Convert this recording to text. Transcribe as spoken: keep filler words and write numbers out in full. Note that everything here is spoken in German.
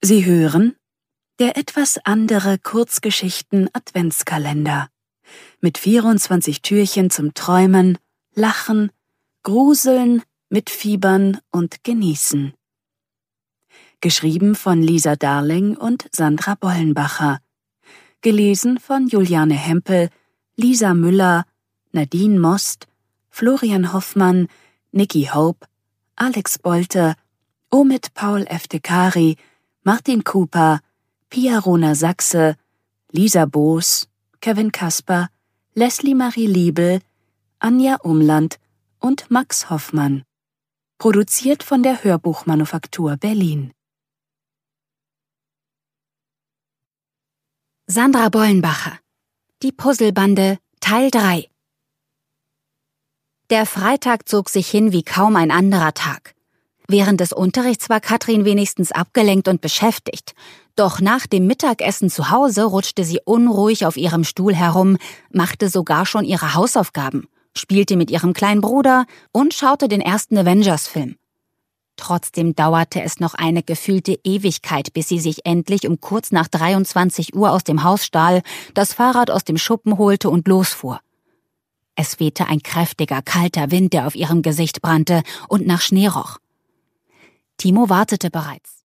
Sie hören der etwas andere Kurzgeschichten-Adventskalender mit vierundzwanzig Türchen zum Träumen, Lachen, Gruseln, Mitfiebern und Genießen. Geschrieben von Lisa Darling und Sandra Bollenbacher. Gelesen von Juliane Hempel, Lisa Müller, Nadine Most, Florian Hoffmann, Niki Hope, Alex Bolte, Omid Paul Eftekari, Martin Cooper, Pia Rona Sachse, Lisa Boos, Kevin Kasper, Leslie Marie Liebel, Anja Umland und Max Hoffmann. Produziert von der Hörbuchmanufaktur Berlin. Sandra Bollenbacher. Die Puzzlebande Teil drei. Der Freitag zog sich hin wie kaum ein anderer Tag. Während des Unterrichts war Katrin wenigstens abgelenkt und beschäftigt. Doch nach dem Mittagessen zu Hause rutschte sie unruhig auf ihrem Stuhl herum, machte sogar schon ihre Hausaufgaben, spielte mit ihrem kleinen Bruder und schaute den ersten Avengers-Film. Trotzdem dauerte es noch eine gefühlte Ewigkeit, bis sie sich endlich um kurz nach dreiundzwanzig Uhr aus dem Haus stahl, das Fahrrad aus dem Schuppen holte und losfuhr. Es wehte ein kräftiger, kalter Wind, der auf ihrem Gesicht brannte und nach Schnee roch. Timo wartete bereits.